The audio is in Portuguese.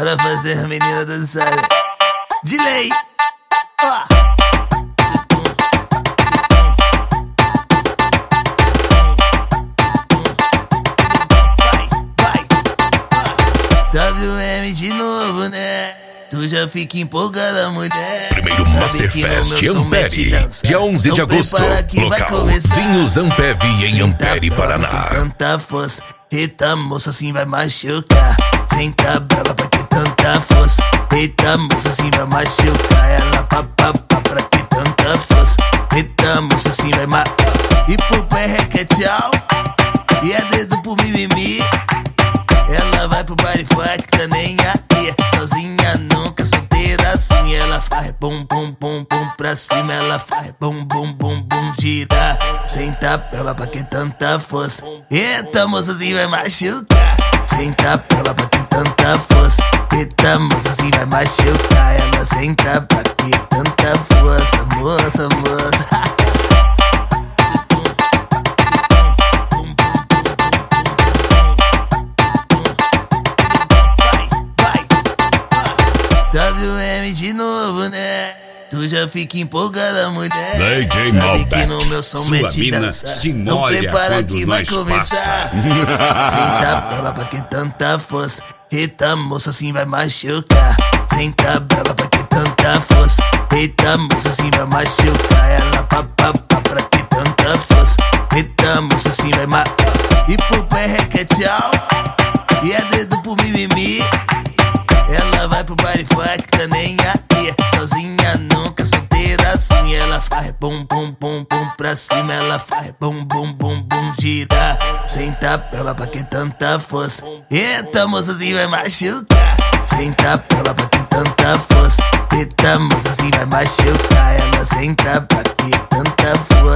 Bora fazer a menina dançar. De lei. Ó. WM de novo, né? Tu já fica empolgada, mulher. Primeiro Masterfest Ampere, dia 11 de agosto. Local Vinhos Ampev em Ampere, Paraná. Tanta força, eita moça, assim vai machucar. Senta brava pra que tanta força. Eita moça, assim vai machucar. Ela papapá pra que tanta força. Eita moça, assim vai machucar. E pro pé requer tchau. E é dedo pro mimimi. Ela vai pro baile funk, tá nem aí. Sozinha nunca, solteira assim. Ela faz bum bum bum bum pra cima. Ela faz bum bum bum bum gira. Senta prova pra que tanta força. Eita moça, assim vai machucar. Senta prova pra que tanta força. Eita moça, assim vai machucar. Ela senta pra que tanta força. Moça, moça. WM de novo, né? Tu já fica empolgada, mulher. DJ Malbec, sua mina se molha quando nós passa. Senta brava pra que tanta força. Eita moça, assim vai machucar. Senta brava pra que tanta força. Eita moça, assim vai machucar. Ela papapá pra que tanta força. Eita moça, assim vai machucar. E pro pé requer tchau. E é dedo pro mimimi. Ela vai pro baile funk, tá nem aí. Sozinha nunca, solteira assim. Ela faz bum bum bum bum pra cima. Ela faz bum bum bum bum gira. Senta prova pra que tanta força. Eita moça, assim vai machucar. Senta prova pra que tanta força. Eita moça, assim vai machucar. Ela senta pra que tanta força.